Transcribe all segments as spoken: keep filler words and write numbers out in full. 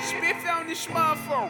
Spiff on the smartphone.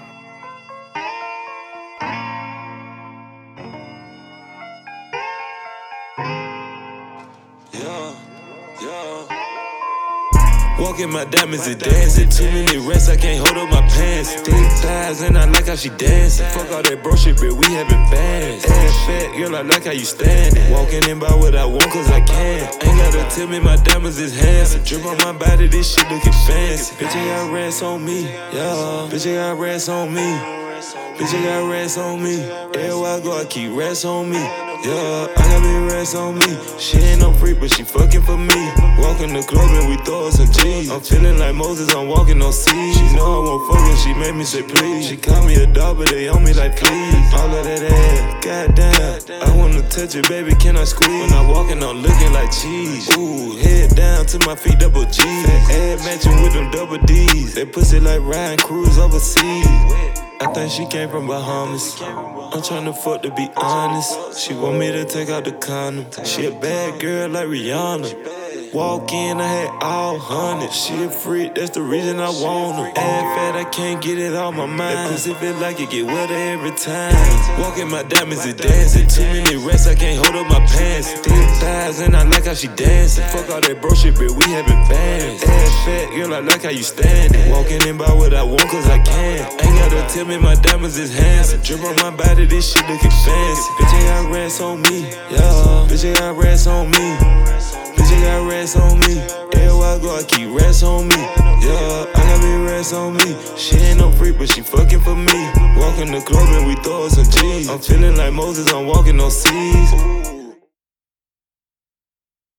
Yeah, yeah. Walking my diamonds and dancing. Too many rests, I can't hold up my pants. Thick thighs and I like how she dancing. Fuck all that bro shit, but we having bands. Ass fat, girl, I like how you standing. Walking in by what I want, cause I can. Ain't gotta tell me my diamonds is handsome. Drip on my body, this shit looking fancy. Bitch, I got rats on me, yeah. Bitch, I got rats on me. Bitch, I got rats on me. Everywhere I go, I keep rats on me. Yeah, I got big rats on me. She ain't no freak, but she fucking for me. Walking the club and we throw her some G's. I'm feeling like Moses, I'm walking on seas. She know I won't fuck her, she made me say please. She call me a dog, but they on me like please. All of that ass, goddamn. I wanna touch it, baby, can I squeeze? When I walking, I'm looking like cheese. Ooh, head down to my feet, double G's. Add matching with them double D's. They pussy like Ryan Cruz overseas. I think she came from Bahamas. I'm tryna fuck to be honest. She want me to take out the condom. She a bad girl like Rihanna. Walk in, I had all hundred. She a freak, that's the reason I want her. Ass fat, I can't get it off my mind. That pussy feel like it get wetter every time. Walking my diamonds and dancing. Too many rests, I can't hold up my pants. Thick thighs and I like how she dancing. Fuck all that bro shit, but we having bands. Ass fat, girl, I like how you standing. Walking in by what I want, cause I can. Ain't gotta tell me my diamonds is handsome. Drip on my body, this shit looking fancy. Bitch, I got rats on me, yeah. Bitch, I got rats on me. Bitch, I got rats on me. Everywhere I go, I keep rats on me. Yeah, I got big rats on me. She ain't no freak, but she fucking for me. Walking the club and we throw her some G's. I'm feeling like Moses, I'm walking on seas.